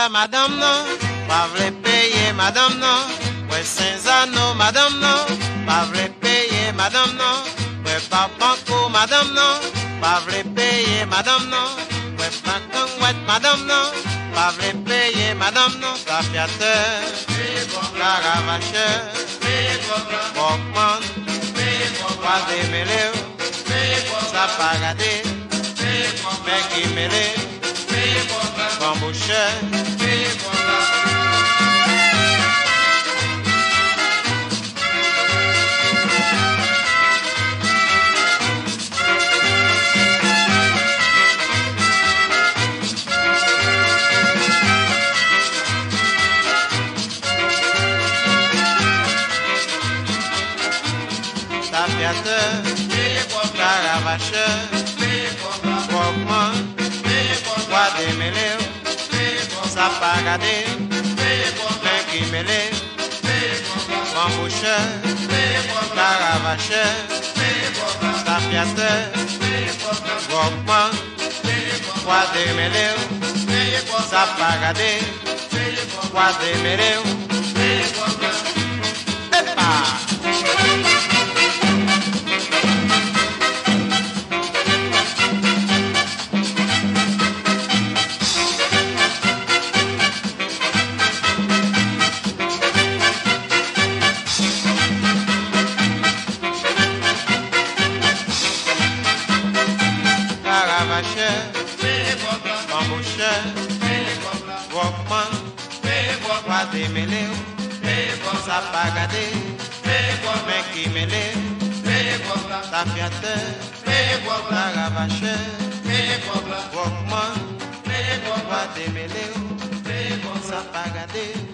à madame non, pas vle payer madame non. Ouais Saint-Zano madame non, pas vle payer madame non. Ouais Papanco madame non, pas vle payer madame non. Ouais Pacanouette madame non, pas vle payer madame non. Tapiateur, Caravacheur, Walkman, pas démêlé, ça pas gâté, mais qui mêlé, bamboucheur. Tapiateur, Caravacheur, Walkman, Bois démêlé, ça pas gâté, mais qui mêlé, bamboucheur, Caravacheur, Tapiateur, Walkman, Bois démêlé, ça pas gâté, Bois démêlé. Caravacheur, bamboucheur, Walkman, Bois démêlé, ça pas gâté, mais qui mêlé, Tapiateur, Caravacheur, Walkman, Bois démêlé, ça pas gâté.